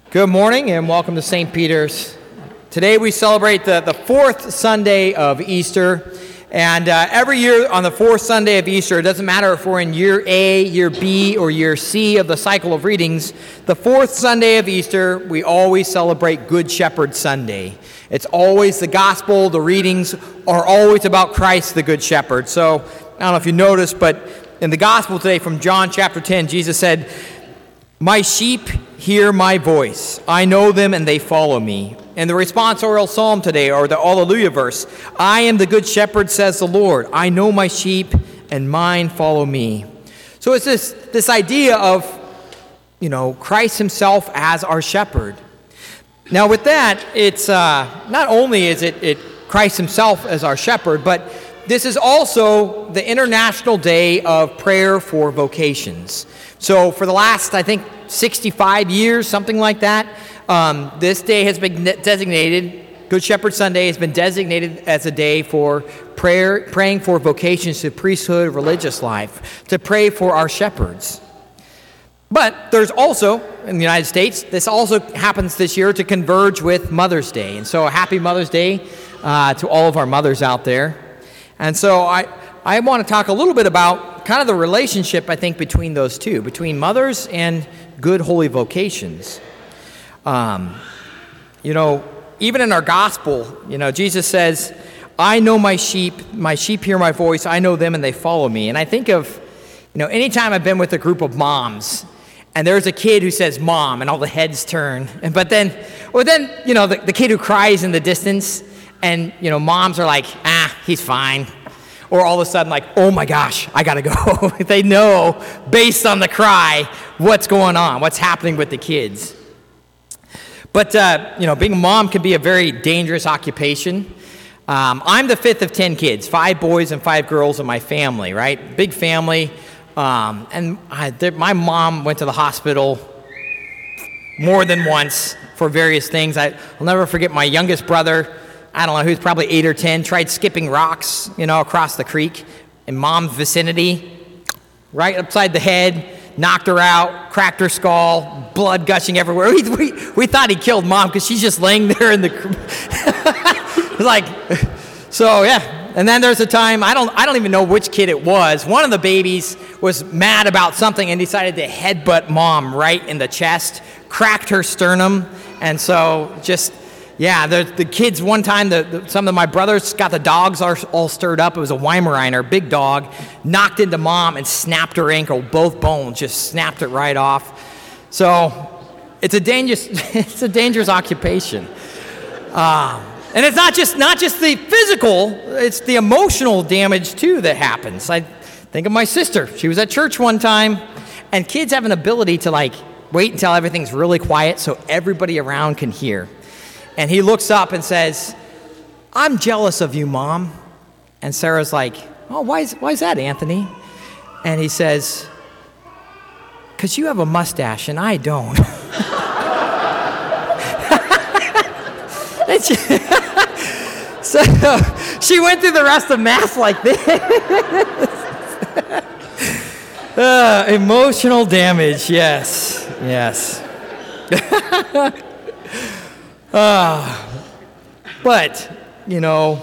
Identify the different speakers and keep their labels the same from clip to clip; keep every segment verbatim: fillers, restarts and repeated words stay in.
Speaker 1: Good morning and welcome to Saint Peter's. Today we celebrate the, the fourth Sunday of Easter. And uh, every year on the fourth Sunday of Easter, it doesn't matter if we're in year A, year B, or year C of the cycle of readings, the fourth Sunday of Easter, we always celebrate Good Shepherd Sunday. It's always the gospel, the readings are always about Christ the Good Shepherd. So, I don't know if you noticed, but in the gospel today from John chapter ten, Jesus said, "My sheep hear my voice. I know them and they follow me." And the responsorial psalm today, or the Alleluia verse, "I am the good shepherd, says the Lord. I know my sheep and mine follow me." So it's this, this idea of, you know, Christ himself as our shepherd. Now with that, it's uh, not only is it, it Christ himself as our shepherd, but this is also the International Day of Prayer for Vocations. So for the last, I think, sixty-five years, something like that, um, this day has been designated, Good Shepherd Sunday has been designated as a day for prayer, praying for vocations to priesthood, religious life, to pray for our shepherds. But there's also, in the United States, this also happens this year to converge with Mother's Day. And so a happy Mother's Day uh, to all of our mothers out there. And so I, I want to talk a little bit about kind of the relationship, I think, between those two, between mothers and good holy vocations. Um, you know, even in our gospel, you know, Jesus says, "I know my sheep, my sheep hear my voice, I know them and they follow me." And I think of, you know, anytime I've been with a group of moms, and there's a kid who says "mom," and all the heads turn, and but then, or then, you know, the, the kid who cries in the distance, and, you know, moms are like, "ah, he's fine." Or all of a sudden, like, "oh my gosh, I gotta go." They know, based on the cry, what's going on, what's happening with the kids. But, uh, you know, being a mom can be a very dangerous occupation. Um, I'm the fifth of ten kids, five boys and five girls in my family, right? Big family. Um, and I, my mom went to the hospital more than once for various things. I, I'll never forget my youngest brother, I don't know, he was probably eight or ten, tried skipping rocks, you know, across the creek in mom's vicinity, right upside the head, knocked her out, cracked her skull, blood gushing everywhere. We, we, we thought he killed mom because she's just laying there in the, it was like, so yeah. And then there's a time, I don't, I don't even know which kid it was. One of the babies was mad about something and decided to headbutt mom right in the chest, cracked her sternum, and so just, yeah, the, the kids, one time, the, the, some of my brothers got the dogs all, all stirred up. It was a Weimaraner, big dog, knocked into mom and snapped her ankle, both bones, just snapped it right off. So it's a dangerous, it's a dangerous occupation. Uh, and it's not just not just the physical, it's the emotional damage, too, that happens. I think of my sister. She was at church one time, and kids have an ability to, like, wait until everything's really quiet so everybody around can hear. And he looks up and says, "I'm jealous of you, Mom." And Sarah's like, "Oh, why is, why is that, Anthony?" And he says, "'Cause you have a mustache and I don't." she, so she went through the rest of Mass like this. uh, emotional damage, yes, yes. Uh, but, you know,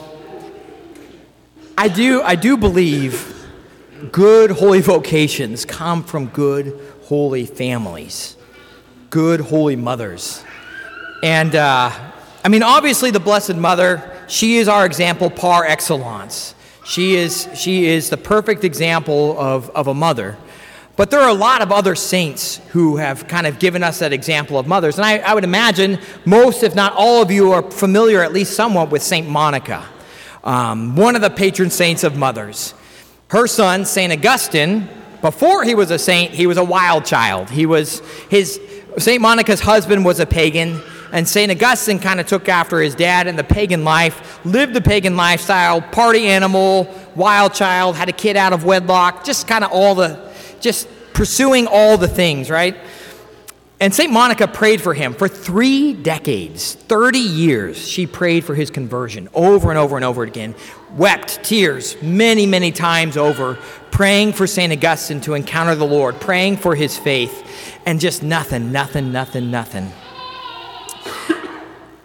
Speaker 1: I do I do believe good holy vocations come from good holy families, good holy mothers. And, uh, I mean, obviously the Blessed Mother, she is our example par excellence. She is, she is the perfect example of, of a mother. But there are a lot of other saints who have kind of given us that example of mothers. And I, I would imagine most, if not all of you, are familiar at least somewhat with Saint Monica, um, one of the patron saints of mothers. Her son, Saint Augustine, before he was a saint, he was a wild child. He was his Saint Monica's husband was a pagan, and Saint Augustine kind of took after his dad in the pagan life, lived the pagan lifestyle, party animal, wild child, had a kid out of wedlock, just kind of all the... just pursuing all the things, right? And Saint Monica prayed for him for three decades, thirty years. She prayed for his conversion over and over and over again, wept tears many, many times over, praying for Saint Augustine to encounter the Lord, praying for his faith, and just nothing, nothing, nothing, nothing.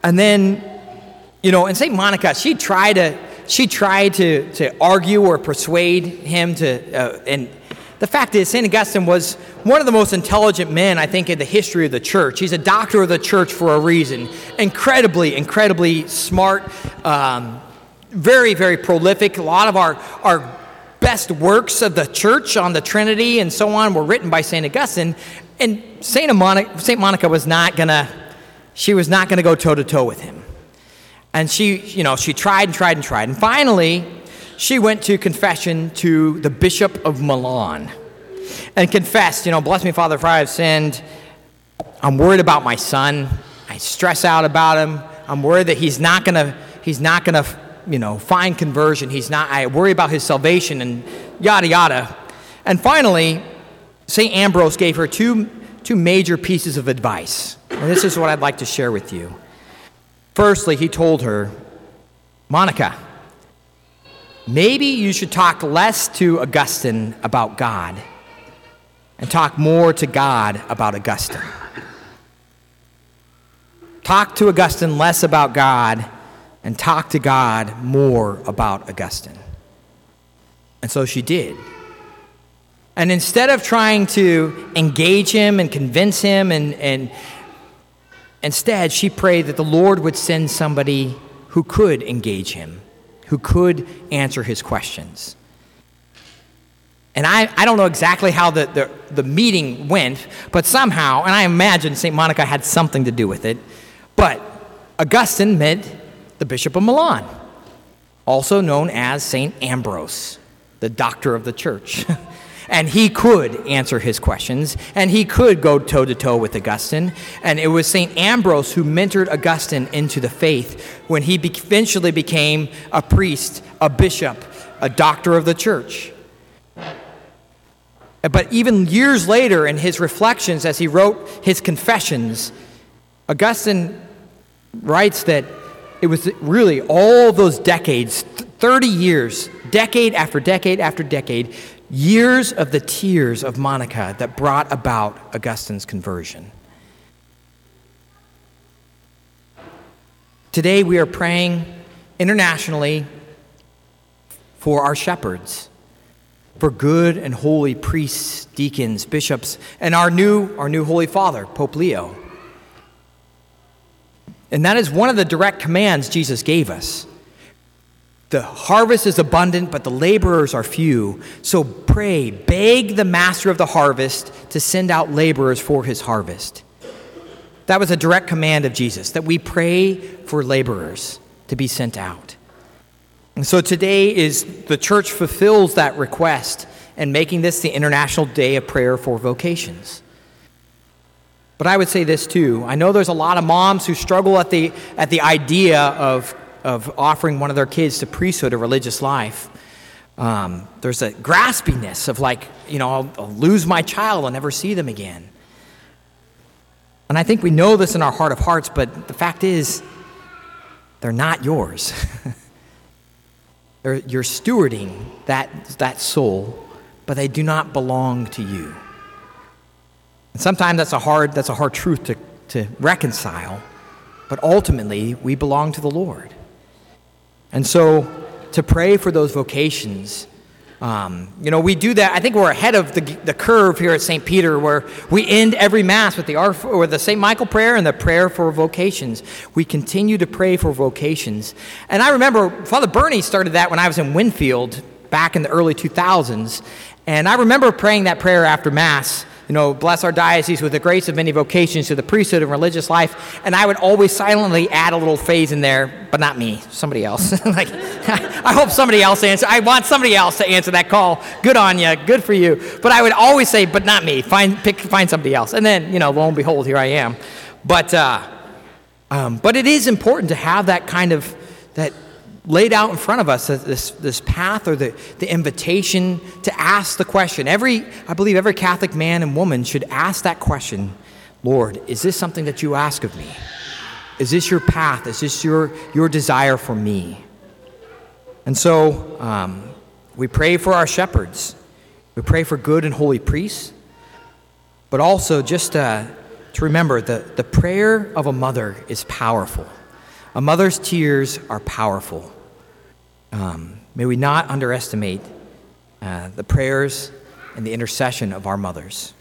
Speaker 1: And then, you know, and Saint Monica, she tried to, she tried to, to argue or persuade him to, uh, and the fact is, Saint Augustine was one of the most intelligent men, I think, in the history of the church. He's a doctor of the church for a reason. Incredibly, incredibly smart, um, very, very prolific. A lot of our, our best works of the church on the Trinity and so on were written by Saint Augustine. And Saint Monica, Saint Monica was not gonna, she was not gonna go toe to toe with him. And she, you know, she tried and tried and tried. And finally, she went to confession to the Bishop of Milan and confessed, you know, bless me, Father, for I have sinned. I'm worried about my son. I stress out about him. I'm worried that he's not gonna, he's not gonna, you know, find conversion. He's not, I worry about his salvation and yada, yada. And finally, Saint Ambrose gave her two, two major pieces of advice. And this is what I'd like to share with you. Firstly, he told her, Monica, maybe you should talk less to Augustine about God and talk more to God about Augustine. Talk to Augustine less about God and talk to God more about Augustine. And so she did. And instead of trying to engage him and convince him, and, and instead she prayed that the Lord would send somebody who could engage him, who could answer his questions. And I, I don't know exactly how the, the, the meeting went, but somehow, and I imagine Saint Monica had something to do with it, but Augustine met the Bishop of Milan, also known as Saint Ambrose, the doctor of the church. And he could answer his questions, and he could go toe-to-toe with Augustine. And it was Saint Ambrose who mentored Augustine into the faith when he be- eventually became a priest, a bishop, a doctor of the church. But even years later, in his reflections, as he wrote his confessions, Augustine writes that it was really all those decades, thirty years, decade after decade after decade, years of the tears of Monica that brought about Augustine's conversion. Today we are praying internationally for our shepherds, for good and holy priests, deacons, bishops, and our new, our new Holy Father, Pope Leo. And that is one of the direct commands Jesus gave us. The harvest is abundant, but the laborers are few. So pray, beg the master of the harvest to send out laborers for his harvest. That was a direct command of Jesus, that we pray for laborers to be sent out. And so today is the church fulfills that request and making this the International Day of Prayer for Vocations. But I would say this too. I know there's a lot of moms who struggle at the at the idea of of offering one of their kids to priesthood or religious life. Um, there's a graspiness of like, you know, I'll, I'll lose my child, I'll never see them again. And I think we know this in our heart of hearts, but the fact is, they're not yours. They're, you're stewarding that, that soul, but they do not belong to you. And sometimes that's a hard, that's a hard truth to, to reconcile, but ultimately, we belong to the Lord. And so, to pray for those vocations, um, you know, we do that. I think we're ahead of the, the curve here at Saint Peter, where we end every Mass with the, or the Saint Michael prayer and the prayer for vocations. We continue to pray for vocations. And I remember Father Bernie started that when I was in Winfield back in the early two thousands. And I remember praying that prayer after Mass. You know, bless our diocese with the grace of many vocations to the priesthood and religious life. And I would always silently add a little phrase in there, but not me, somebody else. Like, I hope somebody else answers. I want somebody else to answer that call. Good on you, good for you. But I would always say, but not me. Find pick, find somebody else. And then, you know, lo and behold, here I am. But uh, um, but it is important to have that kind of that. Laid out in front of us, this this path or the, the invitation to ask the question. Every, I believe every Catholic man and woman should ask that question, Lord, is this something that you ask of me? Is this your path? Is this your, your desire for me? And so um, we pray for our shepherds. We pray for good and holy priests. But also just uh, to remember, the, the prayer of a mother is powerful. A mother's tears are powerful. Um, may we not underestimate uh, the prayers and the intercession of our mothers.